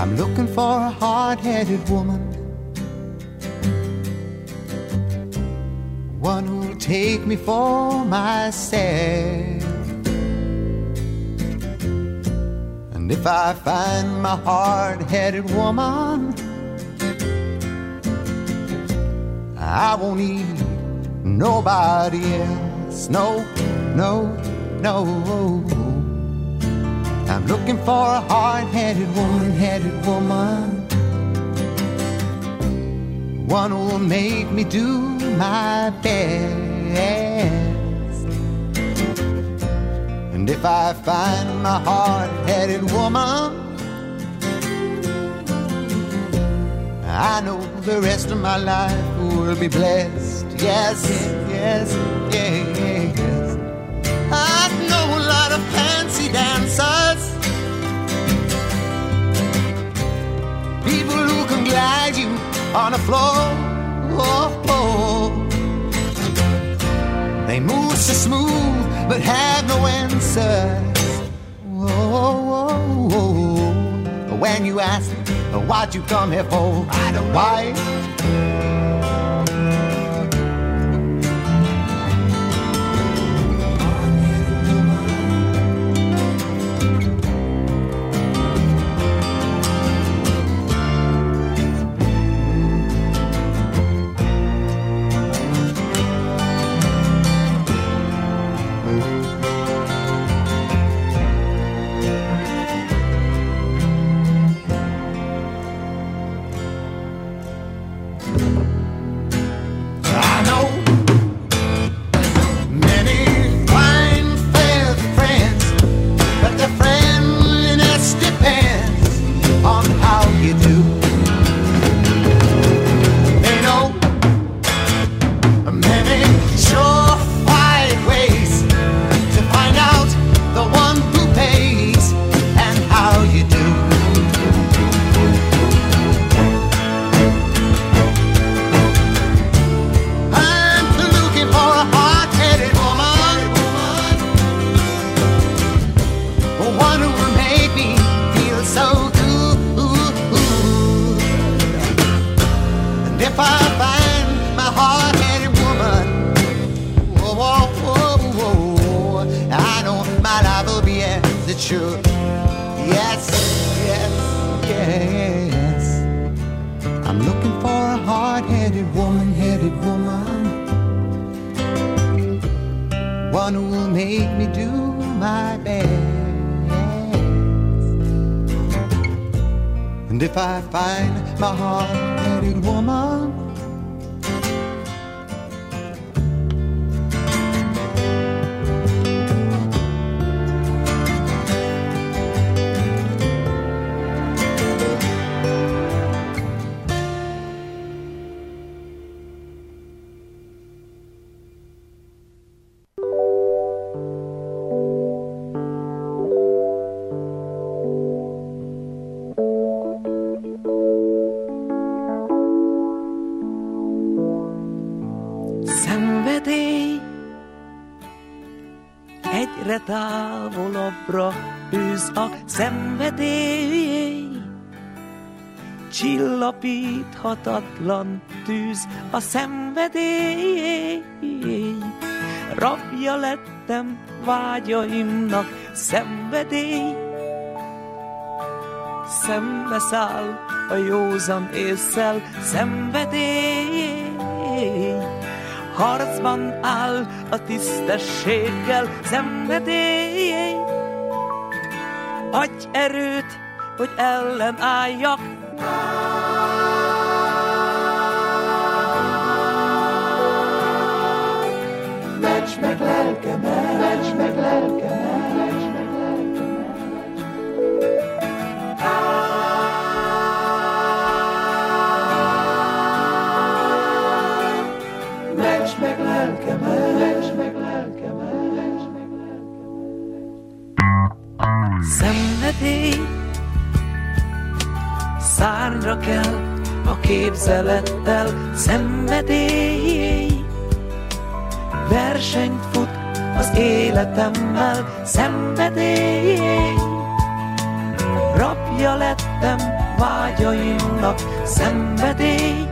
I'm looking for a hard-headed woman, one who'll take me for myself. And if I find my hard-headed woman, I won't need nobody else. No, no, no. I'm looking for a hard-headed woman, one who'll make me do my best. And if I find my hard-headed woman, I know the rest of my life will be blessed. Yes, yes, yes. I know a lot of fancy dancers, people who can glide you on the floor. Oh, oh. They move so smooth but have no answers. Oh, oh, oh. When you ask what you come here for, I don't know why. If I find my hard-headed woman, egyre távolabbra űz a szenvedély. Csillapíthatatlan tűz a szenvedély. Rabja lettem vágyaimnak, szenvedély. Szembeszáll a józan ésszel, szenvedély. Harcban áll a tisztességgel, szenvedély. Adj erőt, hogy ellenálljak. Ments meg lelkemet, ments meg lelkemet, ments meg lelkemet. Ments meg lelkemet, ments meg lelkemet, ments meg lelkemet. Szenvedély, szárnyra kell a képzelettel, szenvedély. Versenyt fut az életemmel, szenvedély. Rabja lettem vágyaimnak szenvedély.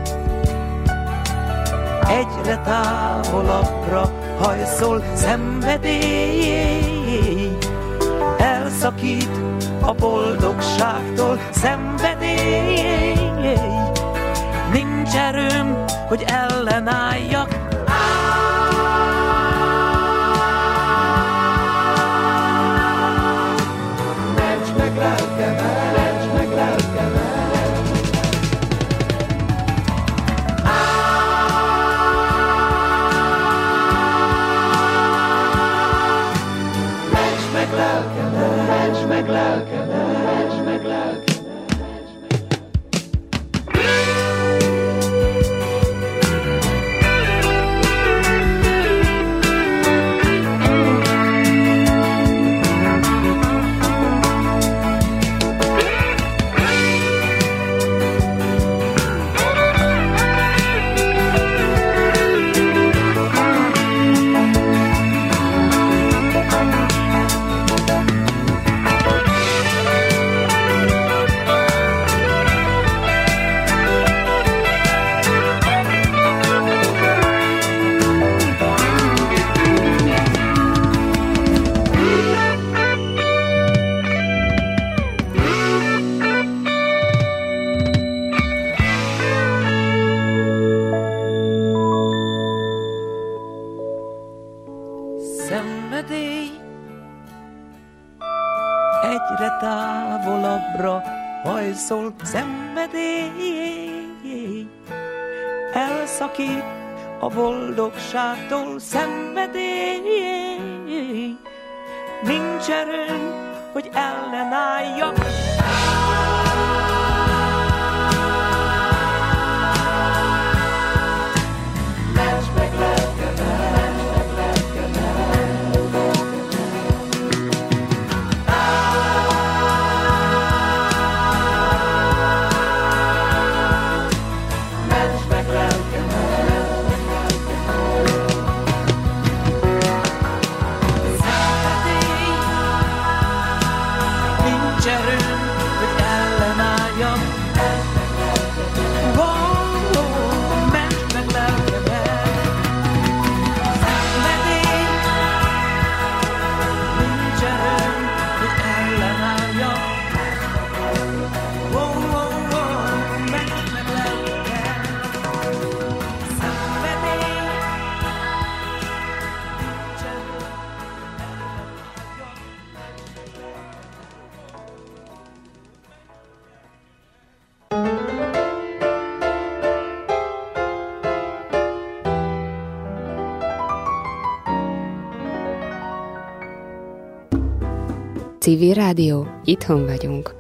Egyre távolabbra hajszol szenvedély. Elszakít a boldogságtól szenvedély. Nincs erőm, hogy ellenálljak. Ments meg lelkemet, ments meg lelkemet. Ments meg lelkemet, ments meg lelkemet, ments meg lelkemet. Egyre távolabbra hajszol szenvedély. Elszakít a boldogságtól szenvedély. Nincs erőm, hogy ellenálljak. Ments meg lelkemet, ments meg lelkemet. Ments meg lelkemet. Szenvedély. Nincs erőm, hogy ellenálljak. Ments meg lelkemet. Szenvedély. Nincs erőm, hogy ellenálljak. Ments meg lelkemet. Szenvedély. Nincs erőm, Civil Rádió, itthon vagyunk.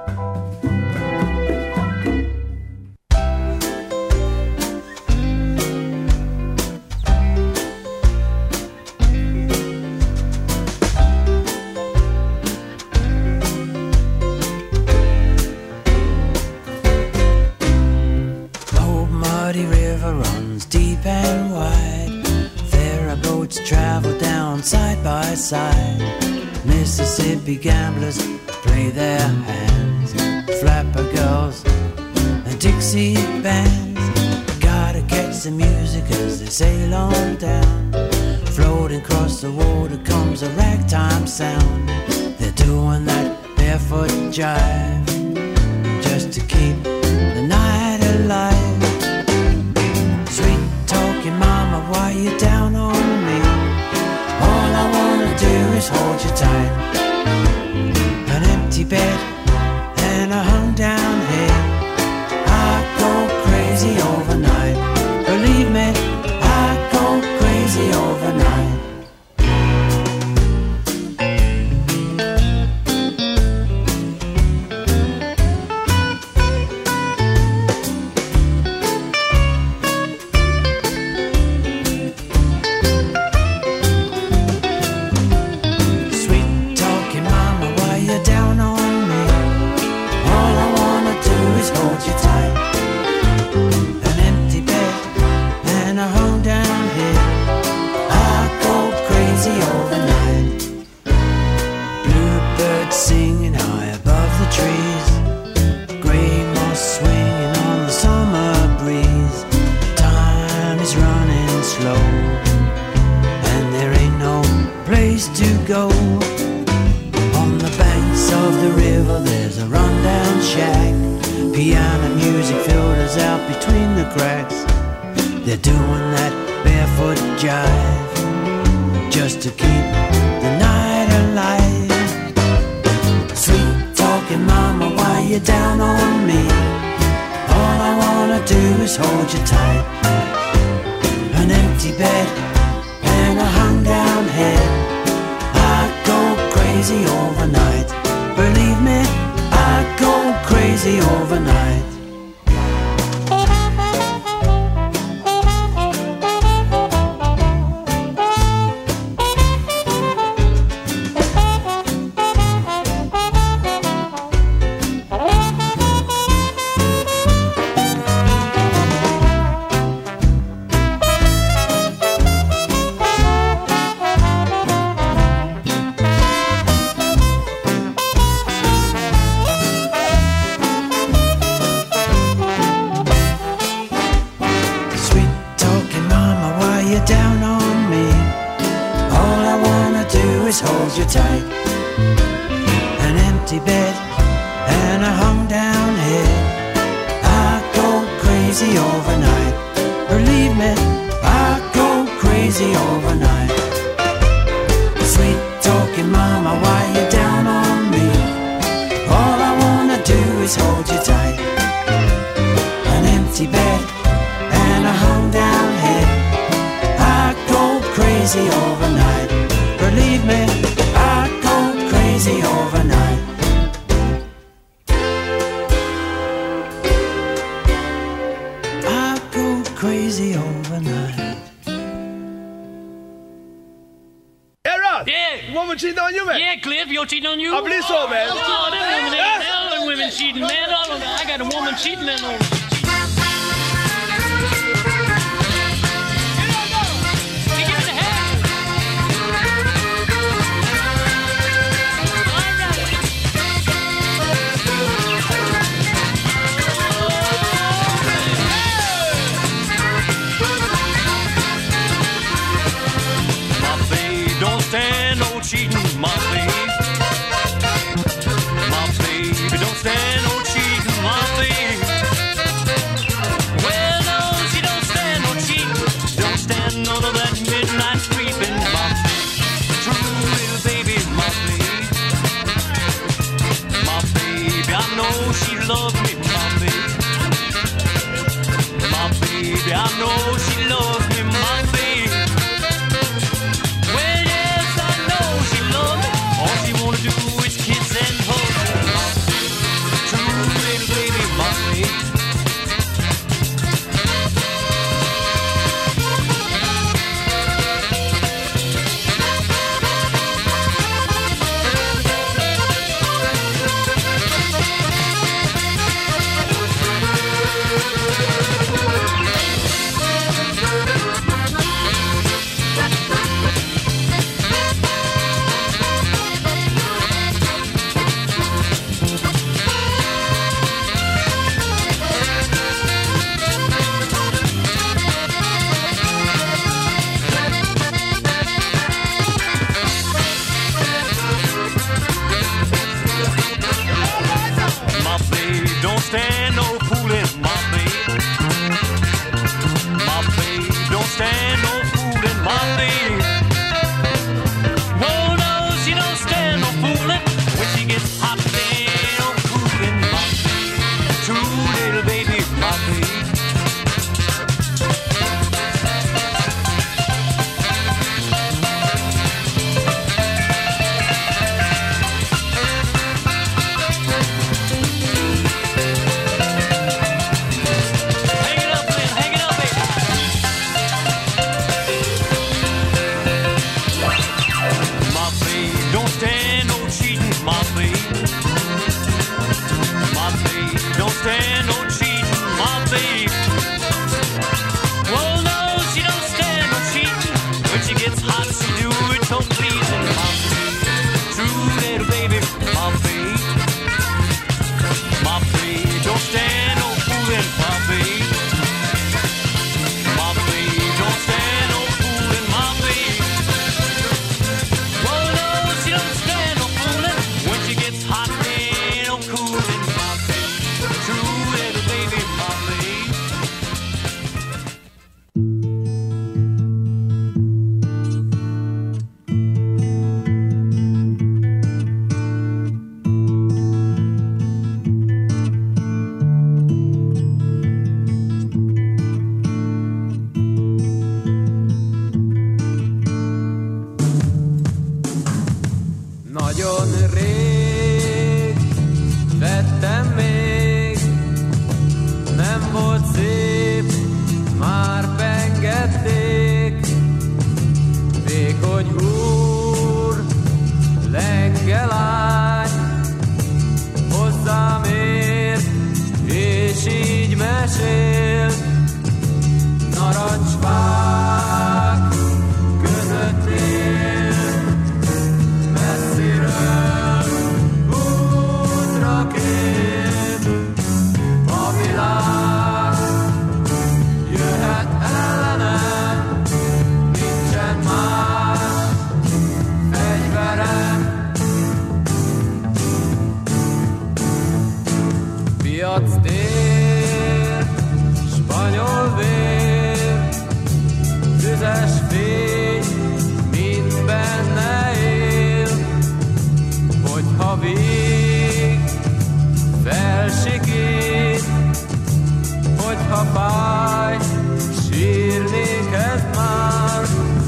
The old muddy river runs deep and wide. There are boats travel down side by side. Mississippi gamblers play their hands. Flapper girls and Dixie bands. Gotta catch the music as they sail on down. Floating across the water comes a ragtime sound. They're doing that barefoot jive just to keep the night alive. Sweet talking mama, why you down on me? All I wanna do is hold you tight. An empty bed and a hung down head. I go crazy overnight. Believe me, I go crazy overnight. Piano music filters out between the cracks. They're doing that barefoot jive just to keep the night alive. Sweet talking mama, why you down on me? All I wanna do is hold you tight. An empty bed and a hung down head. I'd go crazy overnight. Believe me, I'd go crazy overnight. You tight. An empty bed and a hung down head. I'd go crazy overnight. Believe me, I'd go crazy overnight. Sweet talking mama, why you down on me? All I wanna do is hold you tight. An empty bed and a hung down head. I'd go crazy overnight. Believe me, I'd go crazy overnight. I'd go crazy overnight. Hey, Ross! Yeah! Woman cheating on you, man? Yeah, Cliff, you're cheating on you? I believe so, man. Oh, them women cheating, man. I got a woman cheating on me. Cheating, my baby. My baby don't stand no cheating, my baby. Well, no, she don't stand no cheating. Don't stand none of that midnight creeping, my true little baby, my baby. My baby, I know she loves me, my baby. My baby, I know she loves me, my baby. Do is kiss and hug. True little baby, my baby. nyugat tér, spanyol vér, tüzes fény, mind benne él, hogyha vég felsikít, hogyha fáj, sírni kezd már.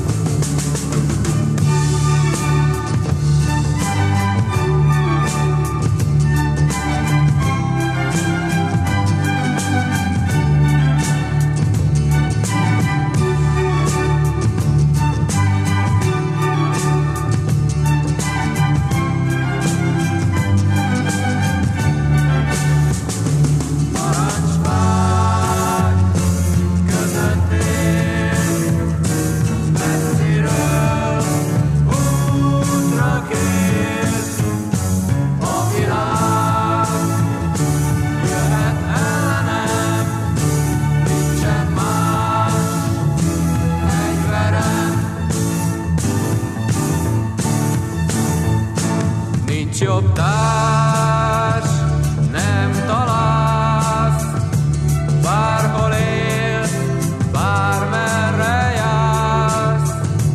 Jobb társ nem találsz, bárhol élsz, bármerre jársz,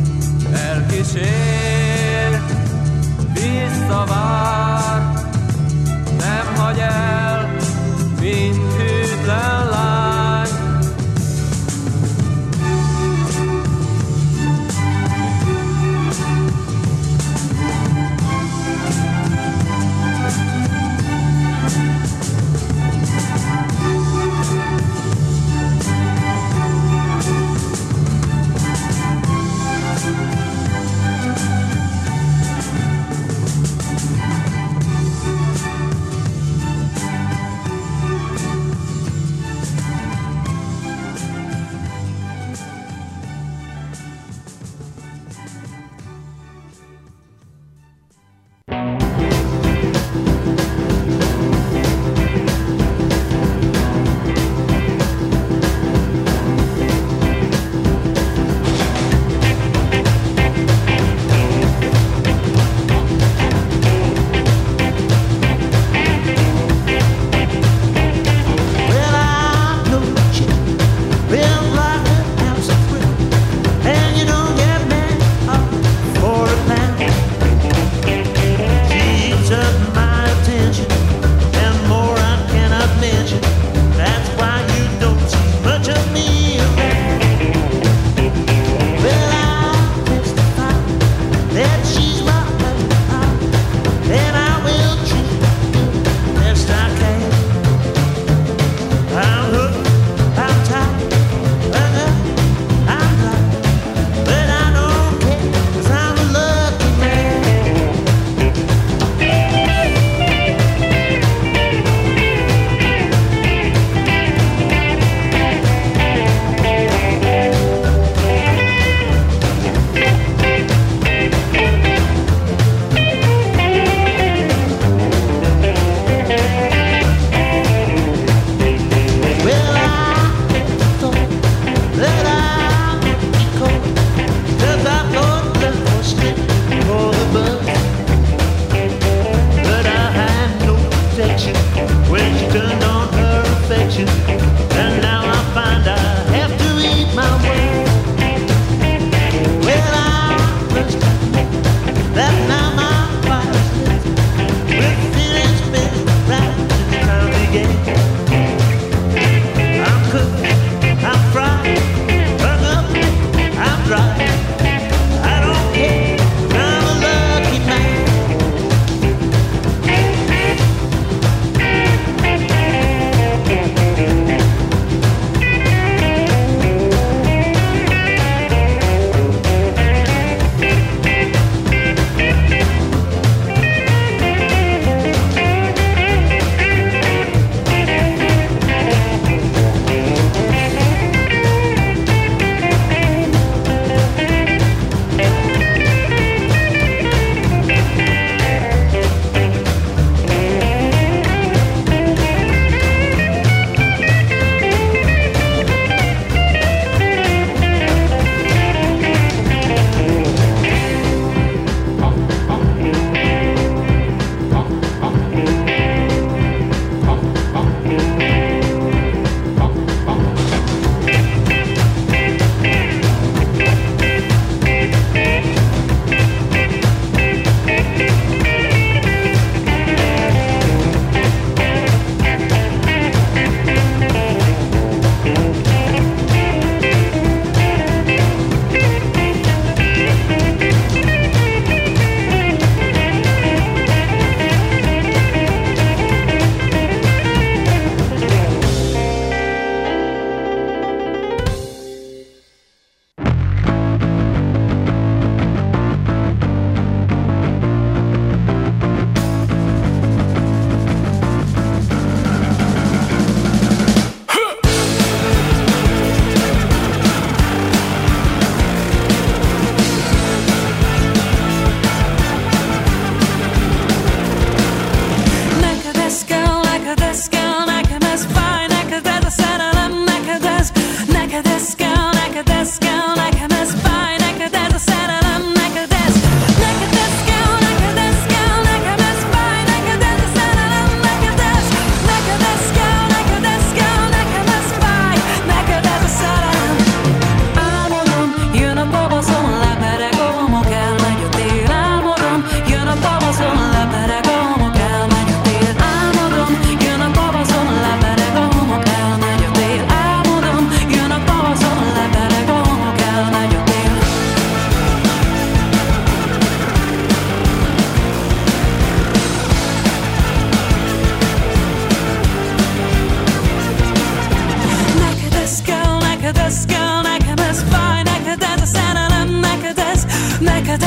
elkísér, visszavár, nem hagy el, mint hűtlen lány.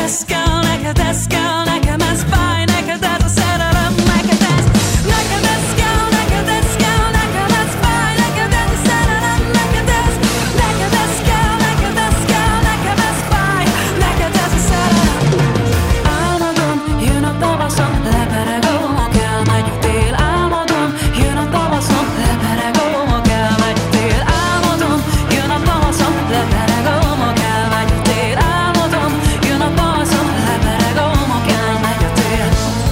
ez kell, neked ez kell, nekem ez fáj, neked ez a szerelem, neked ez kell, neked ez kell, nekem ez fáj, neked ez a szerelem, neked ez kell, neked ez kell, nekem ez fáj, neked ez a szerelem. Álmodom, jön a tavaszom, lepereg a homok, elmegy a tél. Álmodom, jön a tavaszom, lepereg a homok, elmegy a tél. Álmodom, jön a tavaszom, lepereg a homok, elmegy a tél. Álmodom, jön a tavaszom, lepereg a homok, elmegy a tél.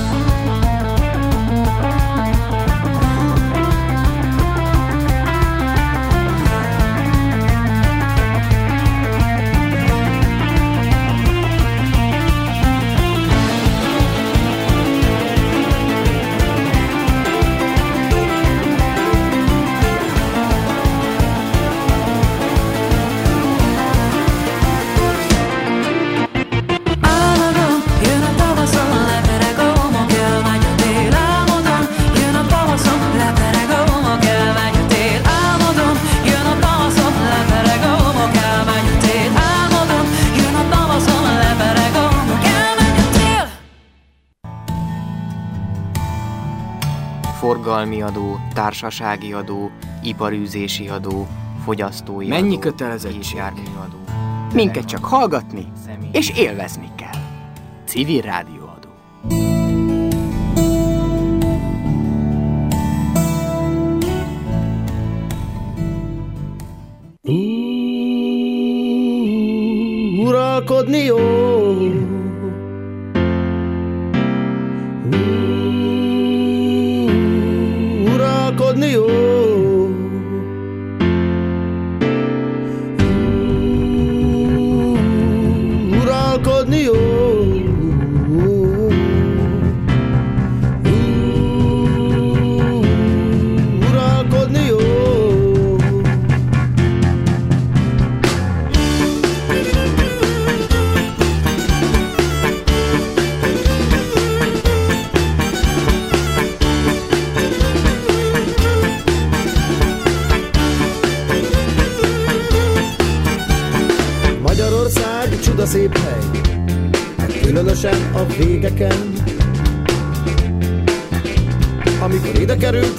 Álmodom, jön a tavaszom, lepereg a homok, elmegy a tél. Álmodom, jön a tavaszom, lepereg a homok, elmegy a tél. Álmodom, jön a tavaszom, lepereg a homok, elmegy a tél. Álmodom, jön a tavaszom, lepereg a homok, elmegy a tél. Forgalmi adó, társasági adó, iparűzési adó, fogyasztói Mennyi adó, kötelezettség? gépjárműadó. Minket csak hallgatni Személy- és élvezni kell. Civil rádióadó. Uralkodni jó. Uralkodni jó. Uralkodni jó. Uralkodni jó. Magyarország csuda szép hely, különösen a végeken. Amikor ide került